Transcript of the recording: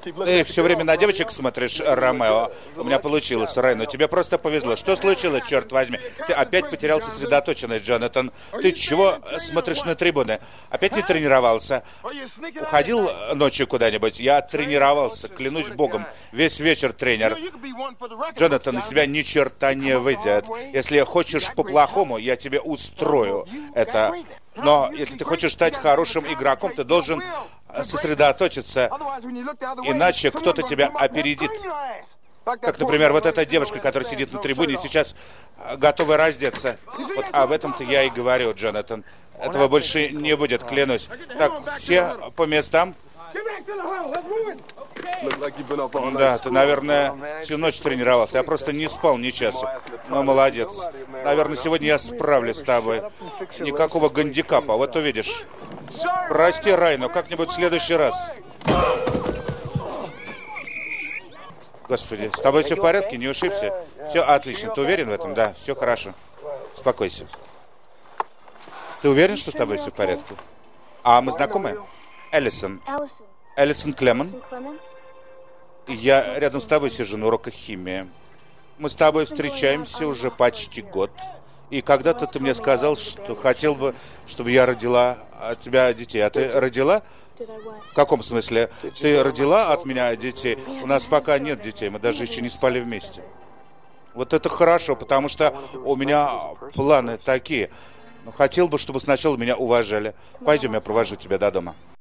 Ты все время на девочек смотришь, Ромео. У меня получилось, Рэй, но тебе просто повезло. Что случилось, черт возьми? Ты опять потерял сосредоточенность, Джонатан. Ты чего смотришь на трибуны? Опять не тренировался? Уходил ночью куда-нибудь? Я тренировался, клянусь богом. Весь вечер тренер. Джонатан, из тебя ни черта не выйдет. Если хочешь по-плохому, я тебе устрою это. Но если ты хочешь стать хорошим игроком, ты должен сосредоточиться, иначе кто-то тебя опередит. Как, например, вот эта девушка, которая сидит на трибуне, сейчас готова раздеться. Вот об этом-то я и говорю, Джонатан. Этого больше не будет, клянусь. Так, все по местам. Да, ты, наверное, всю ночь тренировался. Я просто не спал ни часу. Ну, молодец. Наверное, сегодня я справлюсь с тобой. Никакого гандикапа, вот увидишь. Прости, Рай, но как-нибудь в следующий раз. Господи, с тобой все в порядке? Не ушибся? Все отлично. Ты уверен в этом? Да, все хорошо. Успокойся. Ты уверен, что с тобой все в порядке? А мы знакомы? Эллисон. Эллисон Клемон. Я рядом с тобой сижу на уроках химии. Мы с тобой встречаемся уже почти год. И когда-то ты мне сказал, что хотел бы, чтобы я родила от тебя детей. А ты родила? В каком смысле? Ты родила от меня детей? У нас пока нет детей, мы даже еще не спали вместе. Вот это хорошо, потому что у меня планы такие. Но хотел бы, чтобы сначала меня уважали. Пойдем, я провожу тебя до дома.